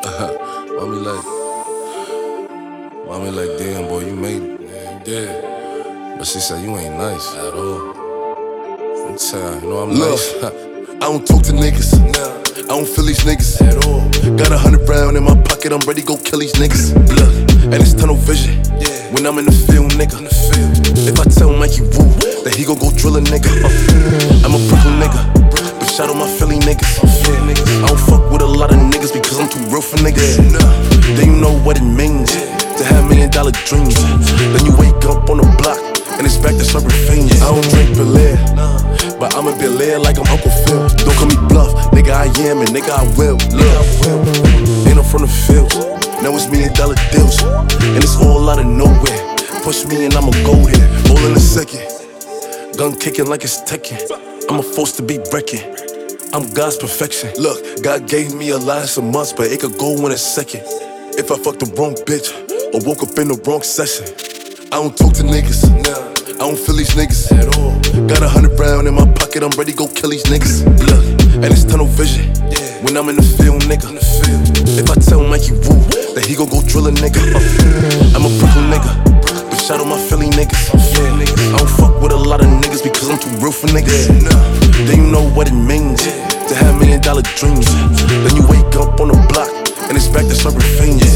Mommy like, damn boy, you made it. Yeah, you did. But she said you ain't nice at all. I'm tired, you know I'm nice. I don't talk to niggas. I don't feel these niggas at all. Got 100 round in my pocket, I'm ready to go kill these niggas. Look, and it's tunnel vision. When I'm in the field, nigga. If I tell Mikey Woo that he gon' go drill a nigga, I'm a Brooklyn nigga. But shout out my Philly niggas. I don't fuck with a lot of niggas because I'm too real for niggas. Then you know what it means to have $1 million dreams. Then you wake up on the block and it's back to serving fiends. I don't drink Belaire, but I'ma be Belaire like I'm Uncle Phil. Don't call me bluff, nigga I am and nigga I will. Ain't I'm from the fields, now it's $1 million deals. And it's all out of nowhere. Push me and I'ma go there, all in a second. Gun kicking like it's Tekken. I'm a force to be wrecking. I'm God's perfection. Look, God gave me a lot of months, but it could go in a second. If I fucked the wrong bitch or woke up in the wrong session. I don't talk to niggas. I don't feel these niggas at all. Got 100 round in my pocket, I'm ready to go kill these niggas. Look, and it's tunnel vision. When I'm in the field, nigga. If I tell Mikey Woo that he gon' go drill a nigga, I'm a Brooklyn nigga. But shout out my Philly niggas. I don't fuck with a lot of niggas because I'm too real for niggas. Then you know what it means to have $1 million dreams. Then you wake up on the block and it's back to serving fiends.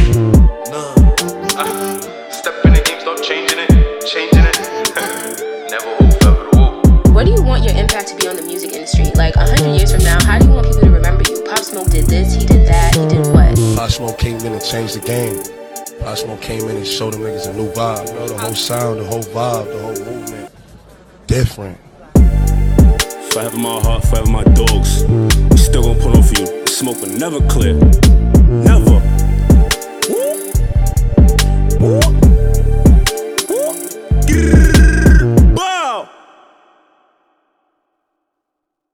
Step in the game, start changing it. Never hold forever to walk. What do you want your impact to be on the music industry? Like 100 years from now, how do you want people to remember you? Pop Smoke did this, he did that, he did what? Pop Smoke came in and changed the game. Pop Smoke came in and showed them niggas a new vibe. You know, the whole sound, the whole vibe, the whole movement. Different. Forever my heart, forever my dogs. We still gon' pull on for you. Smoke will never clear.